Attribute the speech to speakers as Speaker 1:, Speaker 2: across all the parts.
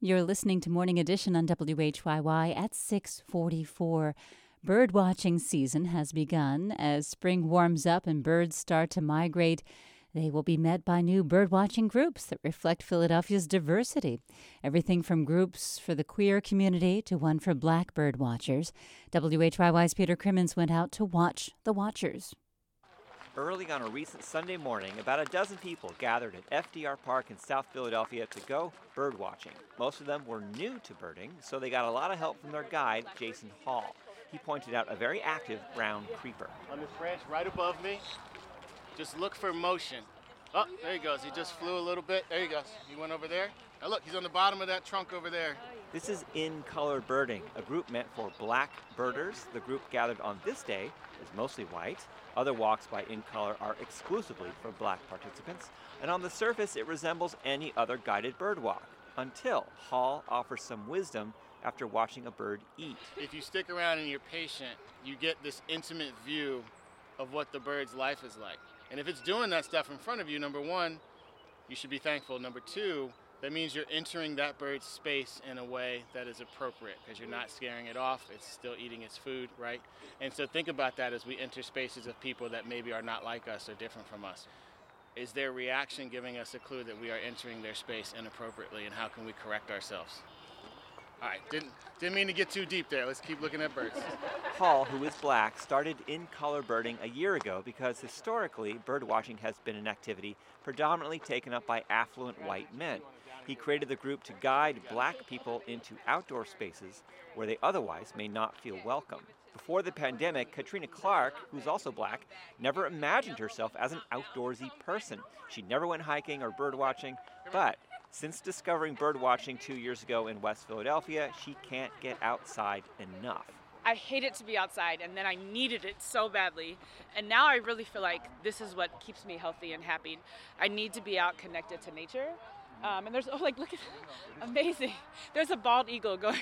Speaker 1: You're listening to Morning Edition on WHYY at 6:44. Bird watching season has begun. As spring warms up and birds start to migrate, they will be met by new bird-watching groups that reflect Philadelphia's diversity. Everything from groups for the queer community to one for black bird watchers. WHYY's Peter Crimmins went out to watch the watchers.
Speaker 2: Early on a recent Sunday morning, about a dozen people gathered at FDR Park in South Philadelphia to go bird watching. Most of them were new to birding, so they got a lot of help from their guide, Jason Hall. He pointed out a very active brown creeper.
Speaker 3: On this branch right above me, just look for motion. Oh, there he goes. He just flew a little bit. There he goes. He went over there. Now look, he's on the bottom of that trunk over there.
Speaker 2: This is In Color Birding, a group meant for black birders. The group gathered on this day is mostly white. Other walks by In Color are exclusively for black participants. And on the surface, it resembles any other guided bird walk, until Hall offers some wisdom after watching a bird eat.
Speaker 3: If you stick around and you're patient, you get this intimate view of what the bird's life is like. And if it's doing that stuff in front of you, number one, you should be thankful. Number two, that means you're entering that bird's space in a way that is appropriate because you're not scaring it off. It's still eating its food, right? And so think about that as we enter spaces of people that maybe are not like us or different from us. Is their reaction giving us a clue that we are entering their space inappropriately, and how can we correct ourselves? All right, didn't mean to get too deep there. Let's keep looking at birds.
Speaker 2: Hall, who is black, started In Color Birding a year ago because historically bird watching has been an activity predominantly taken up by affluent white men. He created the group to guide black people into outdoor spaces where they otherwise may not feel welcome. Before the pandemic, Katrina Clark, who's also black, never imagined herself as an outdoorsy person. She never went hiking or bird watching, but since discovering bird watching 2 years ago in West Philadelphia, she can't get outside enough.
Speaker 4: I hated to be outside, and then I needed it so badly. And now I really feel like this is what keeps me healthy and happy. I need to be out connected to nature. And there's, look at, amazing. There's a bald eagle going,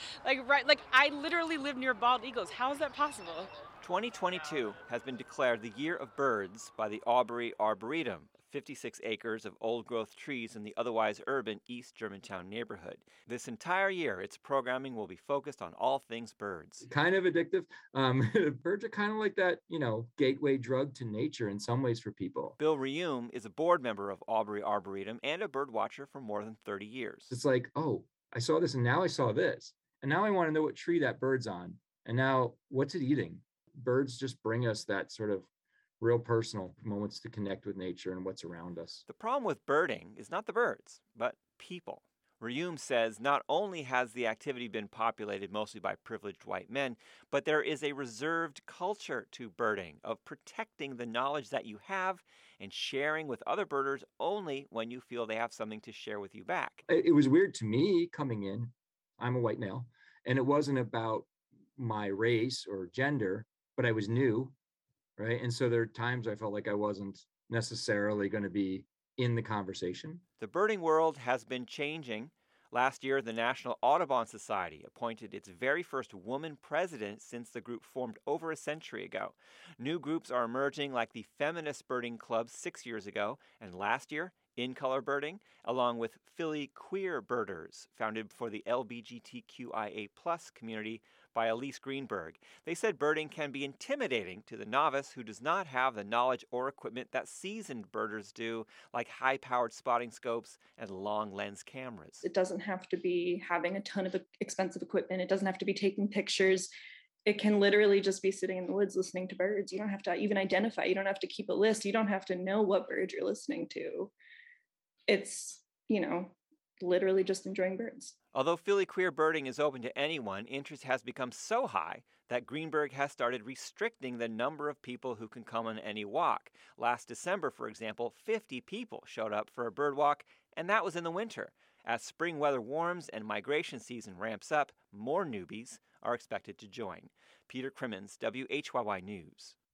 Speaker 4: I literally live near bald eagles. How is that possible?
Speaker 2: 2022 has been declared the Year of Birds by the Aubrey Arboretum, 56 acres of old-growth trees in the otherwise urban East Germantown neighborhood. This entire year, its programming will be focused on all things birds.
Speaker 5: Kind of addictive. Birds are kind of like that, gateway drug to nature in some ways for people.
Speaker 2: Bill Reume is a board member of Aubrey Arboretum and a bird watcher for more than 30 years.
Speaker 5: It's like, oh, I saw this and now I saw this. And now I want to know what tree that bird's on. And now what's it eating? Birds just bring us that sort of real personal moments to connect with nature and what's around us.
Speaker 2: The problem with birding is not the birds, but people. Reume says not only has the activity been populated mostly by privileged white men, but there is a reserved culture to birding of protecting the knowledge that you have and sharing with other birders only when you feel they have something to share with you back.
Speaker 5: It was weird to me coming in. I'm a white male, and it wasn't about my race or gender, but I was new, right? And so there are times I felt like I wasn't necessarily going to be in the conversation.
Speaker 2: The birding world has been changing. Last year, the National Audubon Society appointed its very first woman president since the group formed over a century ago. New groups are emerging like the Feminist Birding Club 6 years ago, and last year, In Color Birding, along with Philly Queer Birders, founded for the LGBTQIA+ community by Elise Greenberg. They said birding can be intimidating to the novice who does not have the knowledge or equipment that seasoned birders do, like high-powered spotting scopes and long lens cameras.
Speaker 6: It doesn't have to be having a ton of expensive equipment. It doesn't have to be taking pictures. It can literally just be sitting in the woods listening to birds. You don't have to even identify. You don't have to keep a list. You don't have to know what bird you're listening to. It's, literally just enjoying birds.
Speaker 2: Although Philly Queer Birding is open to anyone, interest has become so high that Greenberg has started restricting the number of people who can come on any walk. Last December, for example, 50 people showed up for a bird walk, and that was in the winter. As spring weather warms and migration season ramps up, more newbies are expected to join. Peter Crimmins, WHYY News.